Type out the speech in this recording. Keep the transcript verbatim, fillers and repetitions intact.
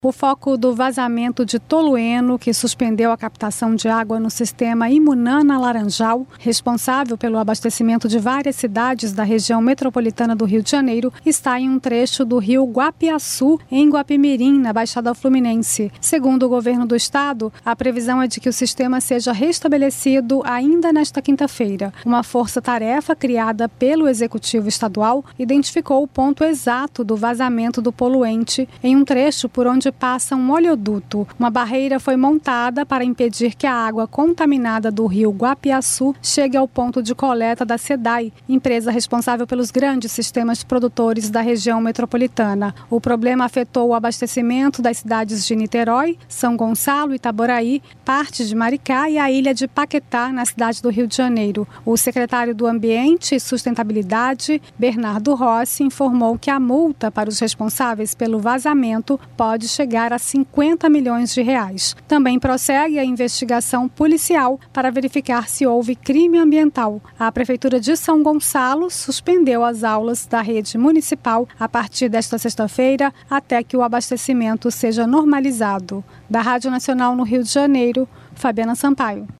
O foco do vazamento de tolueno, que suspendeu a captação de água no sistema Imunana-Laranjal, responsável pelo abastecimento de várias cidades da região metropolitana do Rio de Janeiro, está em um trecho do rio Guapiaçu, em Guapimirim, na Baixada Fluminense. Segundo o governo do estado, a previsão é de que o sistema seja restabelecido ainda nesta quinta-feira. Uma força-tarefa criada pelo Executivo Estadual identificou o ponto exato do vazamento do poluente em um trecho por onde passa um oleoduto. Uma barreira foi montada para impedir que a água contaminada do rio Guapiaçu chegue ao ponto de coleta da SEDAI, empresa responsável pelos grandes sistemas produtores da região metropolitana. O problema afetou o abastecimento das cidades de Niterói, São Gonçalo, Itaboraí, parte de Maricá e a ilha de Paquetá, na cidade do Rio de Janeiro. O secretário do Ambiente e Sustentabilidade, Bernardo Rossi, informou que a multa para os responsáveis pelo vazamento pode chegar chegar a cinquenta milhões de reais. Também prossegue a investigação policial para verificar se houve crime ambiental. A Prefeitura de São Gonçalo suspendeu as aulas da rede municipal a partir desta sexta-feira até que o abastecimento seja normalizado. Da Rádio Nacional no Rio de Janeiro, Fabiana Sampaio.